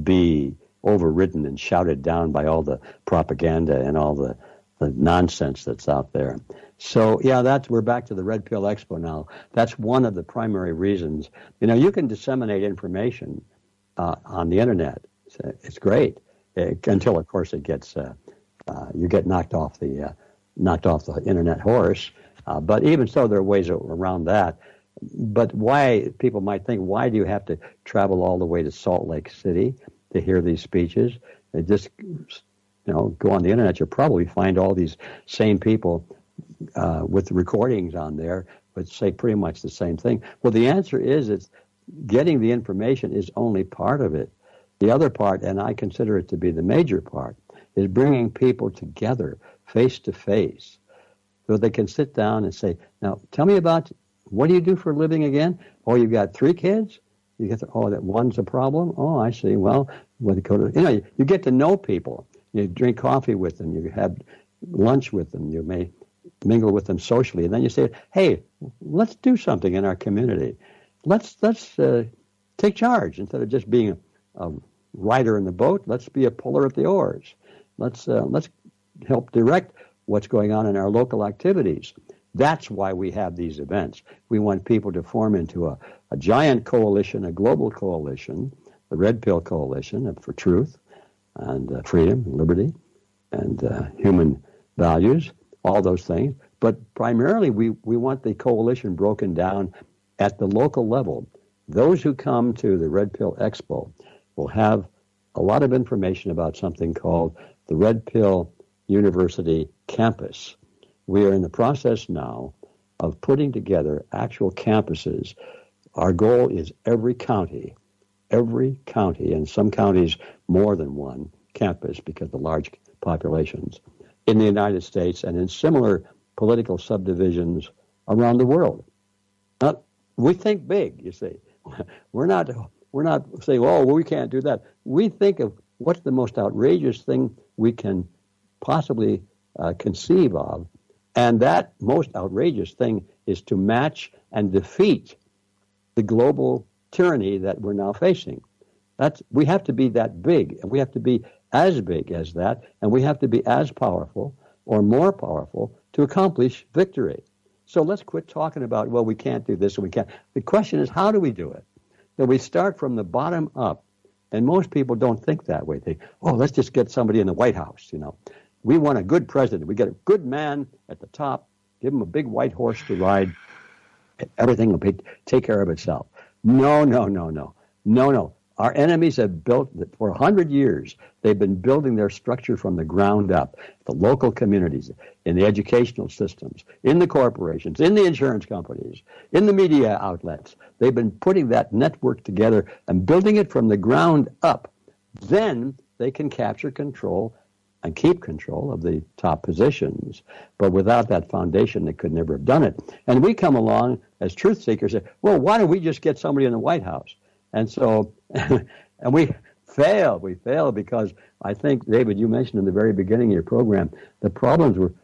be overridden and shouted down by all the propaganda and all the, the nonsense that's out there. So, yeah, that's we're back to the Red Pill Expo now. That's one of the primary reasons. You know, you can disseminate information uh, on the Internet. It's, uh, it's great it, until, of course, it gets uh, uh, you get knocked off the uh, knocked off the Internet horse. Uh, but even so, there are ways around that. But why, people might think, why do you have to travel all the way to Salt Lake City to hear these speeches? They just, you know, go on the Internet. You'll probably find all these same people uh, with recordings on there that say pretty much the same thing. Well, the answer is it's getting the information is only part of it. The other part, and I consider it to be the major part, is bringing people together face to face so they can sit down and say, now, tell me about... what do you do for a living again? Oh, you've got three kids? You get to, oh, that one's a problem? Oh, I see. Well, when you go to, you know, you, you get to know people. You drink coffee with them. You have lunch with them. You may mingle with them socially. And then you say, hey, let's do something in our community. Let's let's uh, take charge. Instead of just being a, a rider in the boat, let's be a puller at the oars. Let's uh, let's help direct what's going on in our local activities. That's why we have these events. We want people to form into a, a giant coalition, a global coalition, the Red Pill Coalition for truth and uh, freedom, liberty, and uh, human values, all those things. But primarily, we, we want the coalition broken down at the local level. Those who come to the Red Pill Expo will have a lot of information about something called the Red Pill University Campus. We are in the process now of putting together actual campuses. Our goal is every county, every county, and some counties more than one campus because of large populations in the United States and in similar political subdivisions around the world. Now, we think big, you see. We're not, we're not saying, oh, well, we can't do that. We think of what's the most outrageous thing we can possibly uh, conceive of. And that most outrageous thing is to match and defeat the global tyranny that we're now facing. That's, we have to be that big, and we have to be as big as that, and we have to be as powerful or more powerful to accomplish victory. So let's quit talking about, well, we can't do this and we can't. The question is, how do we do it? That we start from the bottom up, and most people don't think that way. They think, oh, let's just get somebody in the White House, you know. We want a good president. We get a good man at the top, give him a big white horse to ride. Everything will be, take care of itself. No, no, no, no. No, no. Our enemies have built, for one hundred years, they've been building their structure from the ground up. The local communities, in the educational systems, in the corporations, in the insurance companies, in the media outlets. They've been putting that network together and building it from the ground up. Then they can capture control and keep control of the top positions. But without that foundation, they could never have done it. And we come along as truth seekers and say, well, why don't we just get somebody in the White House? And so, and we fail. We fail because I think, David, you mentioned in the very beginning of your program, the problems were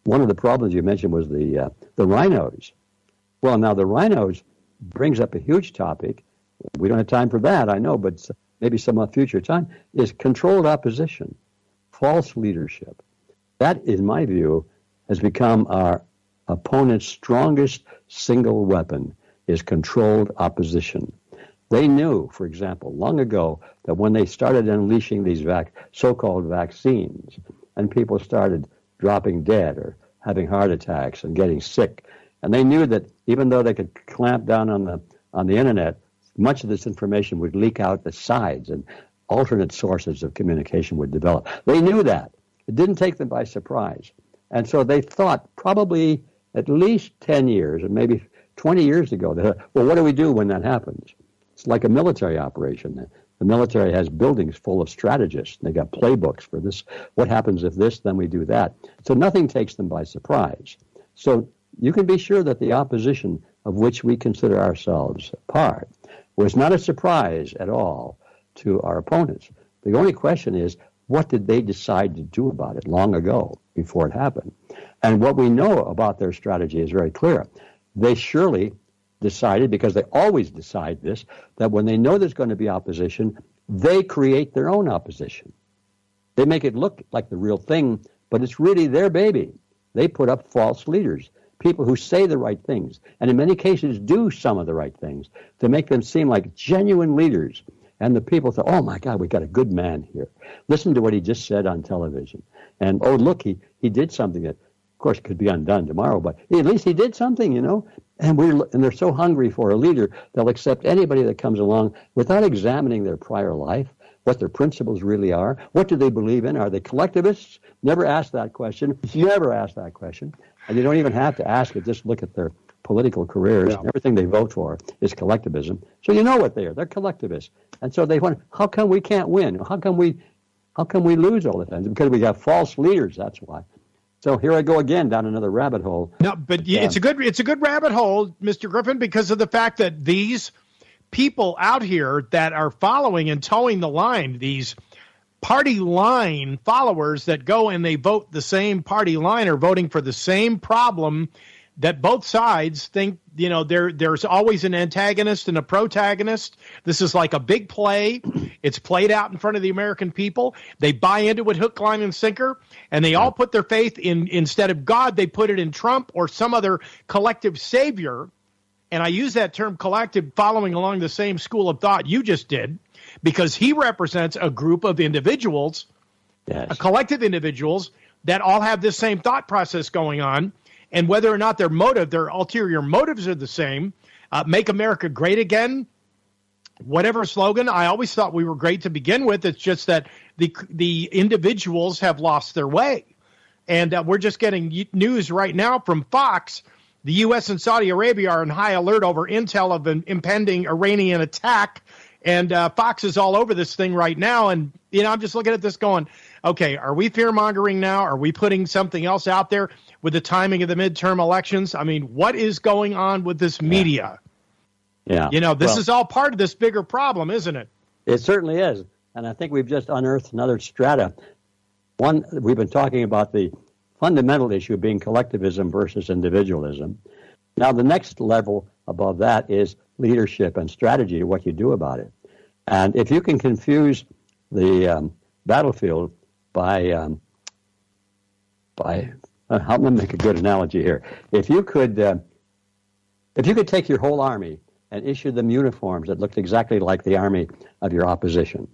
one of the problems you mentioned was the uh, the rhinos. Well, now the rhinos brings up a huge topic. We don't have time for that, I know, but maybe some future time, is controlled opposition, false leadership. That, in my view, has become our opponent's strongest single weapon, is controlled opposition. They knew, for example, long ago, that when they started unleashing these vac- so-called vaccines, and people started dropping dead or having heart attacks and getting sick, and they knew that even though they could clamp down on the on the internet, much of this information would leak out the sides and alternate sources of communication would develop. They knew that. It didn't take them by surprise. And so they thought probably at least ten years and maybe twenty years ago, that, well, what do we do when that happens? It's like a military operation. The military has buildings full of strategists. They got playbooks for this. What happens if this, then we do that. So nothing takes them by surprise. So you can be sure that the opposition of which we consider ourselves a part was not a surprise at all to our opponents. The only question is, what did they decide to do about it long ago before it happened? And what we know about their strategy is very clear. They surely decided, because they always decide this, that when they know there's going to be opposition, they create their own opposition. They make it look like the real thing, but it's really their baby. They put up false leaders, people who say the right things, and in many cases do some of the right things to make them seem like genuine leaders. And the people say, oh, my God, we got a good man here. Listen to what he just said on television. And, oh, look, he, he did something that, of course, could be undone tomorrow, but at least he did something, you know. And we're and they're so hungry for a leader, they'll accept anybody that comes along without examining their prior life, what their principles really are. What do they believe in? Are they collectivists? Never ask that question. Never ask that question. And you don't even have to ask it. Just look at their political careers. Yeah. Everything they vote for is collectivism. So you know what they are. They're collectivists. And so they wonder, how come we can't win? How come we, how come we lose all the time? Because we have false leaders, that's why. So here I go again down another rabbit hole. No, but yeah, it's a good it's a good rabbit hole, Mister Griffin, because of the fact that these people out here that are following and towing the line, these party line followers that go and they vote the same party line or voting for the same problem, that both sides think, you know, there there's always an antagonist and a protagonist. This is like a big play. It's played out in front of the American people. They buy into it hook, line, and sinker, and they all put their faith in, instead of God, they put it in Trump or some other collective savior. And I use that term collective following along the same school of thought you just did, because he represents a group of individuals, yes. a collective individuals that all have this same thought process going on. And whether or not their motive, their ulterior motives are the same, uh, make America great again, whatever slogan, I always thought we were great to begin with. It's just that the the individuals have lost their way. And uh, we're just getting news right now from Fox. The U S and Saudi Arabia are in high alert over intel of an impending Iranian attack. And uh, Fox is all over this thing right now. And, you know, I'm just looking at this going, okay, are we fear-mongering now? Are we putting something else out there with the timing of the midterm elections? I mean, what is going on with this media? Yeah. You know, this well, is all part of this bigger problem, isn't it? It certainly is. And I think we've just unearthed another strata. One, we've been talking about the fundamental issue being collectivism versus individualism. Now, the next level above that is leadership and strategy, what you do about it. And if you can confuse the um, battlefield by, um, by uh, I'm going to make a good analogy here. If you could, uh, if you could take your whole army and issue them uniforms that looked exactly like the army of your opposition,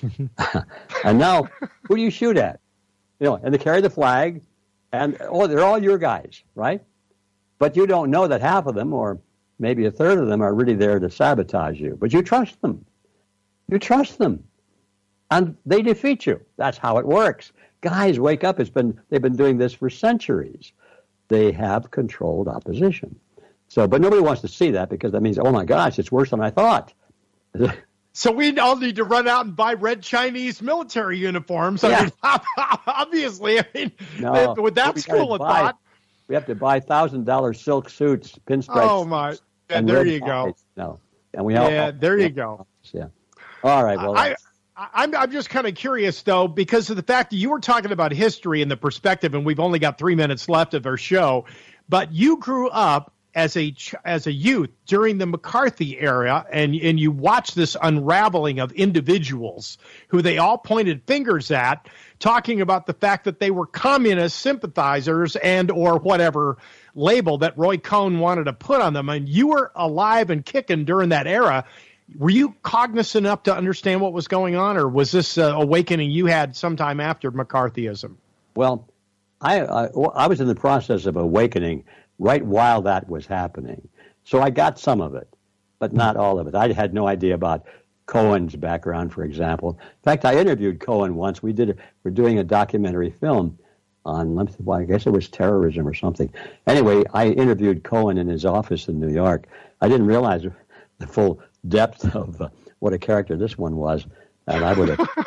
and now who do you shoot at? You know, and they carry the flag, and oh, they're all your guys, right? But you don't know that half of them, or maybe a third of them, are really there to sabotage you. But you trust them. You trust them. And they defeat you. That's how it works. Guys, wake up. It's been they've been doing this for centuries. They have controlled opposition. So, but nobody wants to see that, because that means, oh my gosh, it's worse than I thought. So we all need to run out and buy red Chinese military uniforms. I Yeah. mean, obviously, I mean, No, with that we school gotta of buy- thought. We have to buy thousand dollar silk suits, pinstripes. Oh my! Yeah, and there red you go. ties. No, and we all, Yeah, there you go. Yeah. All right. Well, I I'm I'm just kind of curious, though, because of the fact that you were talking about history and the perspective, and we've only got three minutes left of our show, but you grew up as a as a youth during the McCarthy era, and and you watched this unraveling of individuals who they all pointed fingers at, talking about the fact that they were communist sympathizers and or whatever label that Roy Cohn wanted to put on them. And you were alive and kicking during that era. Were you cognizant enough to understand what was going on, or was this uh, awakening you had sometime after McCarthyism? Well, I, I I was in the process of awakening right while that was happening. So I got some of it, but not all of it. I had no idea about Cohen's background, for example. In fact, I interviewed Cohen once. We did. We're doing a documentary film on, well, I guess it was terrorism or something. Anyway, I interviewed Cohen in his office in New York. I didn't realize the full depth of uh, what a character this one was, and I would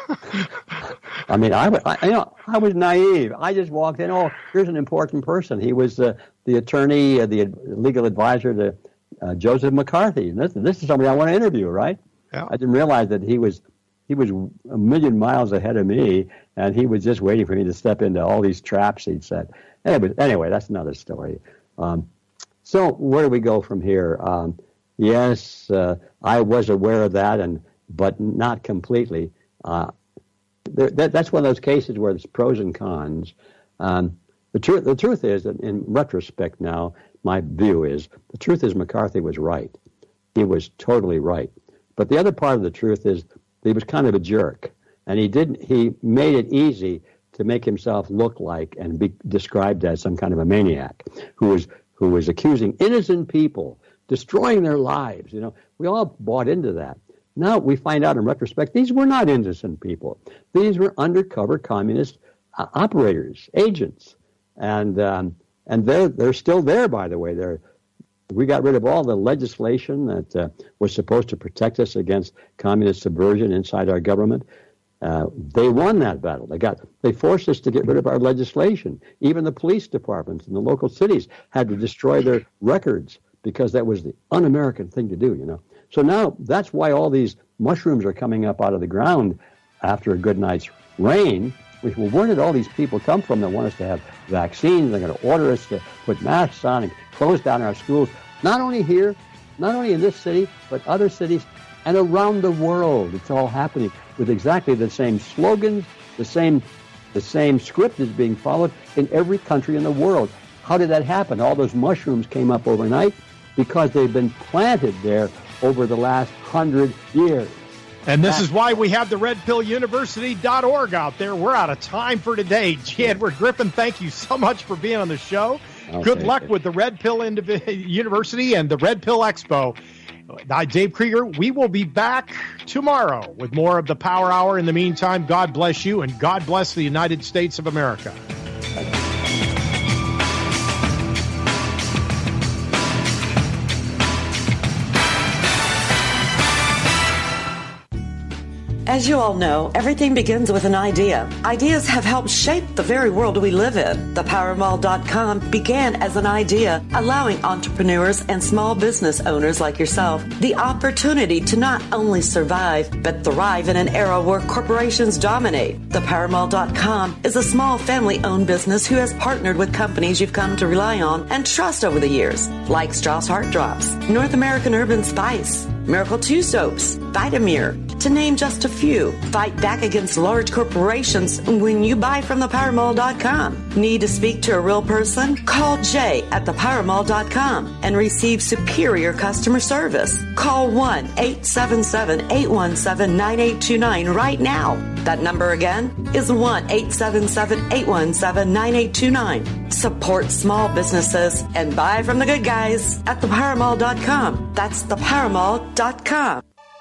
have. I mean, I, I, you know, I was naive. I just walked in. Oh, here's an important person. He was uh, the attorney, uh, the legal advisor to uh, Joseph McCarthy. And this, this is somebody I want to interview, right? Yeah. I didn't realize that he was he was a million miles ahead of me, and he was just waiting for me to step into all these traps he'd set. Anyway, anyway, that's another story. Um, so where do we go from here? Um, yes, uh, I was aware of that, and but not completely. Uh, that, that's one of those cases where there's pros and cons. Um, the truth, the truth is that in retrospect now, my view is the truth is McCarthy was right. He was totally right. But the other part of the truth is he was kind of a jerk, and he didn't. He made it easy to make himself look like and be described as some kind of a maniac who was who was accusing innocent people, destroying their lives. You know, we all bought into that. Now we find out in retrospect, these were not innocent people. These were undercover communist uh, operators, agents, and um, and they're they're still there. By the way, they're. We got rid of all the legislation that uh, was supposed to protect us against communist subversion inside our government. Uh, they won that battle. They got they forced us to get rid of our legislation. Even the police departments in the local cities had to destroy their records because that was the un-American thing to do. You know. So now that's why all these mushrooms are coming up out of the ground after a good night's rain. Which, well, where did all these people come from that want us to have vaccines? They're going to order us to put masks on and close down our schools. Not only here, not only in this city, but other cities and around the world. It's all happening with exactly the same slogans, the same, the same script is being followed in every country in the world. How did that happen? All those mushrooms came up overnight because they've been planted there over the last hundred years. And this is why we have the red pill university dot org out there. We're out of time for today. G. Edward Griffin, thank you so much for being on the show. Okay. Good luck with the Red Pill University and the Red Pill Expo. I'm Dave Krieger. We will be back tomorrow with more of the Power Hour. In the meantime, God bless you, and God bless the United States of America. As you all know, everything begins with an idea. Ideas have helped shape the very world we live in. The power mall dot com began as an idea, allowing entrepreneurs and small business owners like yourself the opportunity to not only survive, but thrive in an era where corporations dominate. The power mall dot com is a small family-owned business who has partnered with companies you've come to rely on and trust over the years, like Strauss Heart Drops, North American Urban Spice, Miracle two Soaps, Vitamir, to name just a few. Fight back against large corporations when you buy from the power mall dot com. Need to speak to a real person? Call Jay at the power mall dot com and receive superior customer service. Call one eight seven seven, eight one seven, nine eight two nine right now. That number again is one eight seven seven, eight one seven, nine eight two nine. Support small businesses and buy from the good guys at the power mall dot com. That's the power mall dot com.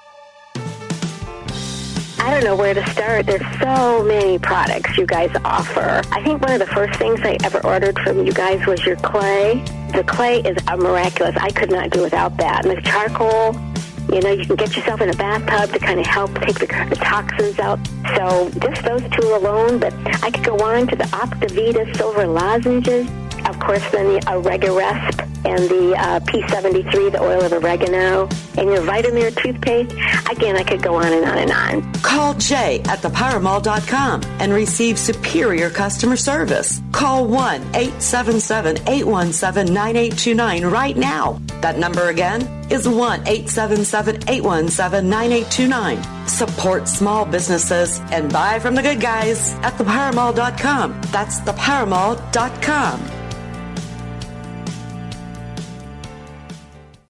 I don't know where to start. There's so many products you guys offer. I think one of the first things I ever ordered from you guys was your clay. The clay is a miraculous. I could not do without that. And the charcoal, you know, you can get yourself in a bathtub to kind of help take the, the toxins out. So just those two alone, but I could go on to the Optivita silver lozenges. Of course, then the Oregarest and the uh, P seventy-three, the oil of oregano. and your Vitamir toothpaste. Again, I could go on and on and on. Call Jay at the power mall dot com and receive superior customer service. Call one eight seven seven, eight one seven, nine eight two nine right now. That number again is one eight seven seven, eight one seven, nine eight two nine. Support small businesses and buy from the good guys at the power mall dot com. That's the power mall dot com.